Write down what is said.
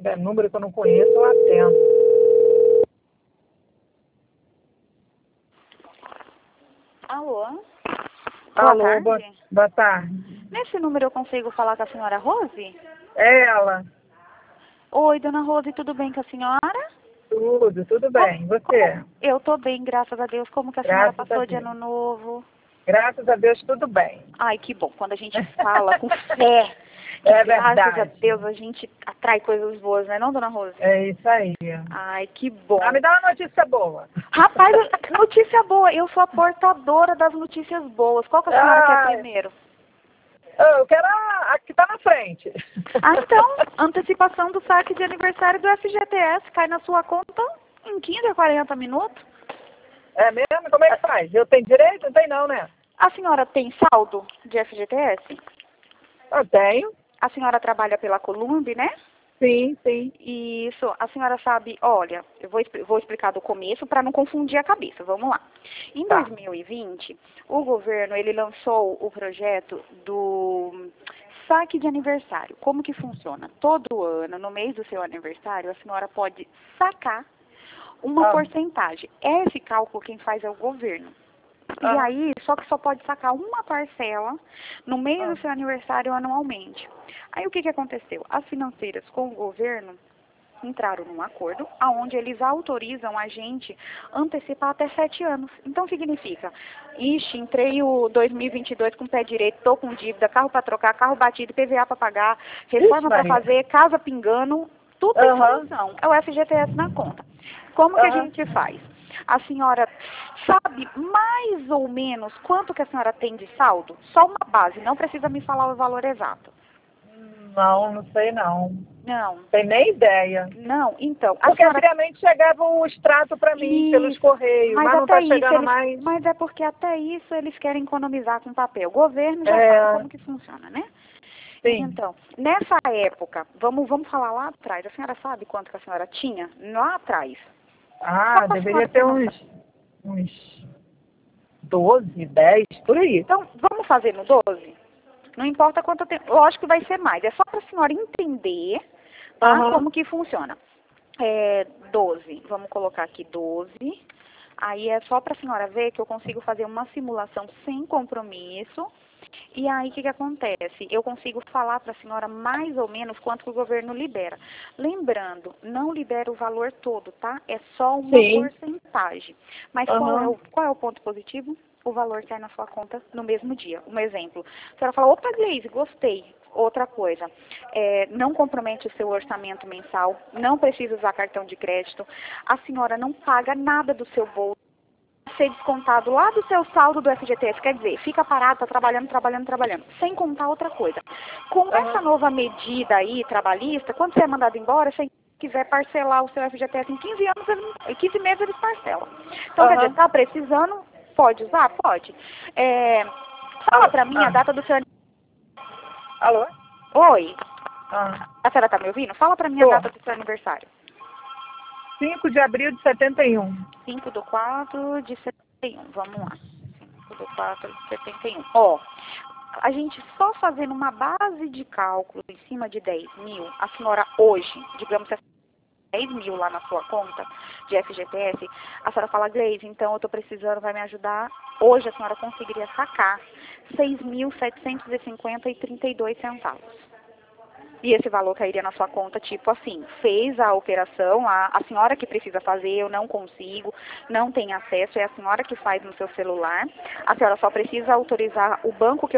é número que eu não conheço, eu atendo. Alô? Alô, tarde. boa tarde. Nesse número eu consigo falar com a senhora Rose? É ela. Oi, dona Rose, tudo bem com a senhora? Tudo bem. Você? Eu tô bem, graças a Deus. Como que a senhora Graças a passou de Deus. ano novo? Graças a Deus, tudo bem. Ai, que bom. Quando a gente fala com fé, que É graças a verdade. Deus a gente atrai coisas boas, não é não, dona Rose? É isso aí. Ai, que bom. Ah, me dá uma notícia boa. Rapaz, notícia boa. Eu sou a portadora das notícias boas. Qual que a senhora quer primeiro? Eu quero a que está na frente. Ah, então, antecipação do saque de aniversário do FGTS cai na sua conta em 15 a 40 minutos. É mesmo? Como é que faz? Eu tenho direito? Não tem não, né? A senhora tem saldo de FGTS? Eu tenho. A senhora trabalha pela Columbi, né? Sim, sim. Isso, a senhora sabe, olha, eu vou explicar do começo para não confundir a cabeça, vamos lá. Em Tá. 2020, o governo, ele lançou o projeto do saque de aniversário. Como que funciona? Todo ano, no mês do seu aniversário, a senhora pode sacar uma porcentagem. Esse cálculo quem faz é o governo. E aí, só que só pode sacar uma parcela no mês do seu aniversário anualmente. Aí o que aconteceu? As financeiras com o governo entraram num acordo onde eles autorizam a gente antecipar até 7 anos. Então significa, entrei o 2022 com o pé direito, estou com dívida, carro para trocar, carro batido, PVA para pagar, reforma para fazer, casa pingando, tudo tem solução. É o FGTS na conta. Como que a gente faz? A senhora sabe mais ou menos quanto que a senhora tem de saldo? Só uma base, não precisa me falar o valor exato. Não sei não. Não. Tem nem ideia. Não, então. Porque antigamente chegava o extrato para mim pelos correios, mas não está chegando mais. Mas é porque até isso eles querem economizar com papel. O governo já sabe como que funciona, né? Sim. Então, nessa época, vamos falar lá atrás. A senhora sabe quanto que a senhora tinha lá atrás? Deveria ter uns 12, 10, por aí. Então, vamos fazer no 12? Não importa quanto tempo. Lógico que vai ser mais. É só para a senhora entender como que funciona. 12. Vamos colocar aqui 12. Aí é só para a senhora ver que eu consigo fazer uma simulação sem compromisso. E aí o que acontece? Eu consigo falar para a senhora mais ou menos quanto que o governo libera. Lembrando, não libera o valor todo, tá? É só uma porcentagem. Mas qual é o ponto positivo? O valor cai na sua conta no mesmo dia. Um exemplo. A senhora fala, opa, Gleise, gostei. Outra coisa, não compromete o seu orçamento mensal, não precisa usar cartão de crédito, a senhora não paga nada do seu bolso, ser descontado lá do seu saldo do FGTS, quer dizer, fica parado, tá trabalhando, sem contar outra coisa. Com essa nova medida aí, trabalhista, quando você é mandado embora, se quiser parcelar o seu FGTS em 15 anos, 15 meses eles parcelam. Então, quer dizer, tá precisando, pode usar? Pode. Fala pra mim a data do seu aniversário. Alô? Oi. A senhora tá me ouvindo? Fala pra mim a data do seu aniversário. 5 de abril de 71. 5/4 de 71. Vamos lá. 5/4 de 71. Ó, a gente só fazendo uma base de cálculo em cima de 10 mil, a senhora hoje, digamos que 10 mil lá na sua conta de FGTS, a senhora fala, Gleise, então eu estou precisando, vai me ajudar. Hoje a senhora conseguiria sacar 6.750,32 centavos. E esse valor cairia na sua conta, tipo assim, fez a operação, a senhora que precisa fazer, eu não consigo, não tem acesso, é a senhora que faz no seu celular. A senhora só precisa autorizar o banco que